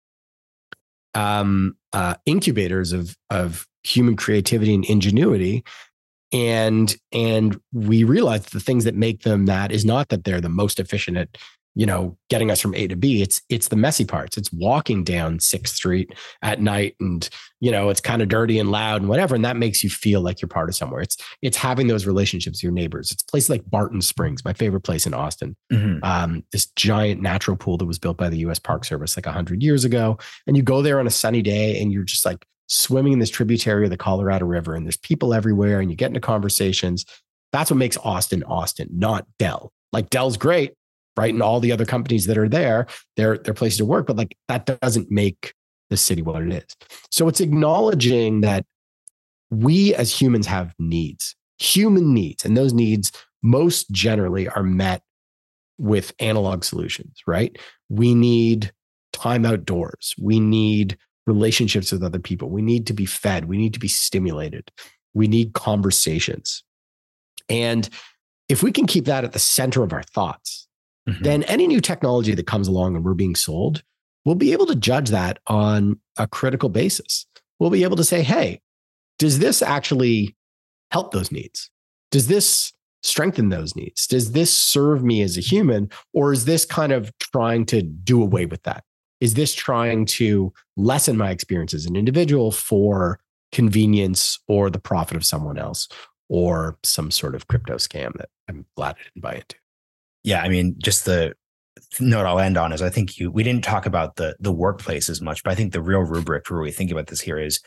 incubators of human creativity and ingenuity. And we realize that the things that make them that is not that they're the most efficient at, getting us from A to B. It's the messy parts. It's walking down 6th Street at night and, it's kind of dirty and loud and whatever. And that makes you feel like you're part of somewhere. It's having those relationships with your neighbors. It's places like Barton Springs, my favorite place in Austin. Mm-hmm. This giant natural pool that was built by the U.S. Park Service like 100 years ago. And you go there on a sunny day and you're just like swimming in this tributary of the Colorado River and there's people everywhere and you get into conversations. That's what makes Austin, not Dell. Like Dell's great, right? And all the other companies that are there, they're places to work, but like that doesn't make the city what it is. So it's acknowledging that we as humans have needs, human needs, and those needs most generally are met with analog solutions, right? We need time outdoors. We need relationships with other people. We need to be fed. We need to be stimulated. We need conversations. And if we can keep that at the center of our thoughts, then any new technology that comes along and we're being sold, we'll be able to judge that on a critical basis. We'll be able to say, hey, does this actually help those needs? Does this strengthen those needs? Does this serve me as a human? Or is this kind of trying to do away with that? Is this trying to lessen my experience as an individual for convenience or the profit of someone else or some sort of crypto scam that I'm glad I didn't buy into? Yeah, I mean, just the note I'll end on is I think we didn't talk about the workplace as much, but I think the real rubric for we think about this here is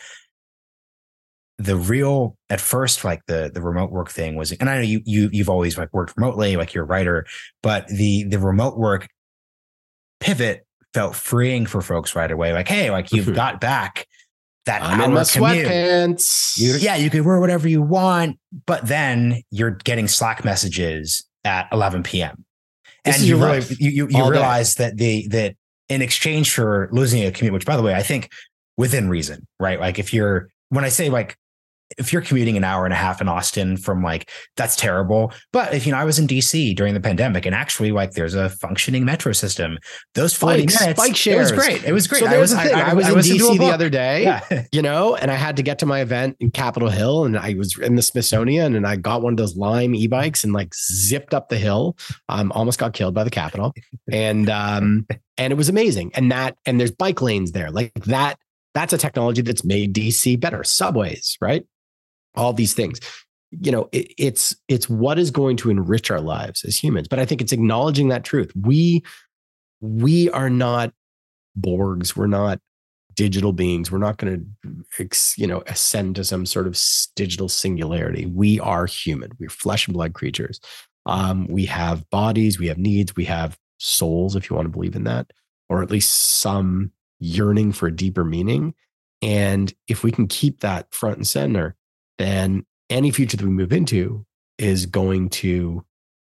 the real, at first, like the remote work thing was, and I know you've always like worked remotely, like you're a writer, but the remote work pivot felt freeing for folks right away. Like, hey, like you've got back that I'm in my sweatpants. You could wear whatever you want, but then you're getting Slack messages at 11 p.m. And you realize that that in exchange for losing a commute, which by the way, I think within reason, right? Like if you're commuting an hour and a half in Austin from like, that's terrible. But if, I was in DC during the pandemic and actually like there's a functioning metro system, those 40 minutes, bike shares. It was great. So there was the thing. I was in DC the other day, yeah. And I had to get to my event in Capitol Hill and I was in the Smithsonian and I got one of those Lime e-bikes and like zipped up the hill. Almost got killed by the Capitol. And it was amazing. And there's bike lanes there like that. That's a technology that's made DC better. Subways, right? All these things, it's what is going to enrich our lives as humans. But I think it's acknowledging that truth. We are not Borgs. We're not digital beings. We're not going to, ascend to some sort of digital singularity. We are human. We're flesh and blood creatures. We have bodies. We have needs. We have souls, if you want to believe in that. or at least some yearning for a deeper meaning. And if we can keep that front and center, then any future that we move into is going to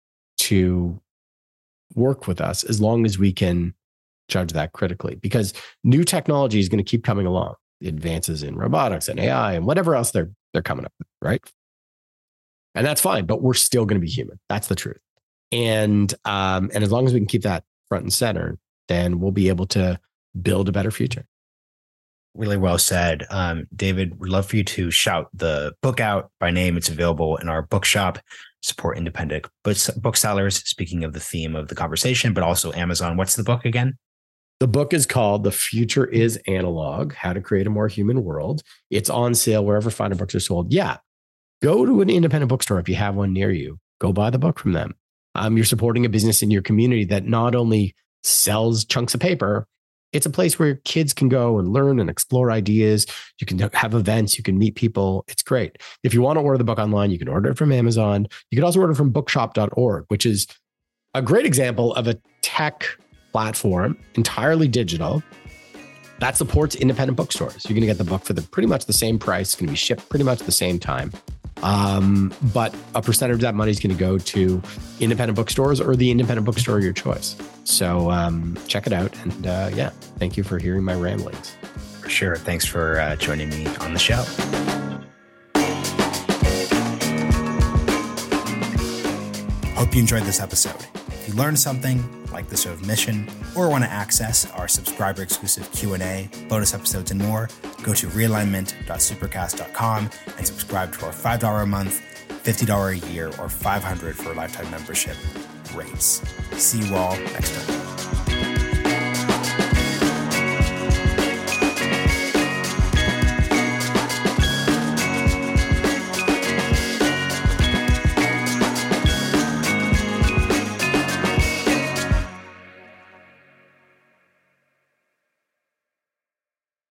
work with us, as long as we can judge that critically, because new technology is going to keep coming along. The advances in robotics and AI and whatever else they're coming up with, right? And that's fine, but we're still going to be human. That's the truth. And as long as we can keep that front and center, then we'll be able to build a better future. Really well said. David, we'd love for you to shout the book out by name. It's available in our bookshop. Support independent booksellers, speaking of the theme of the conversation, but also Amazon. What's the book again? The book is called The Future is Analog, How to Create a More Human World. It's on sale wherever finer books are sold. Yeah, go to an independent bookstore if you have one near you. Go buy the book from them. You're supporting a business in your community that not only sells chunks of paper, it's a place where kids can go and learn and explore ideas. You can have events. You can meet people. It's great. If you want to order the book online, you can order it from Amazon. You can also order it from bookshop.org, which is a great example of a tech platform, entirely digital, that supports independent bookstores. You're going to get the book for pretty much the same price. It's going to be shipped pretty much the same time. But a percentage of that money is going to go to independent bookstores or the independent bookstore of your choice. So check it out. And thank you for hearing my ramblings. For sure. Thanks for joining me on the show. Hope you enjoyed this episode. If you learned something, like the show of Mission, or want to access our subscriber exclusive Q&A, bonus episodes, and more, go to realignment.supercast.com and subscribe to our $5 a month, $50 a year, or $500 for a lifetime membership rates. See you all next time.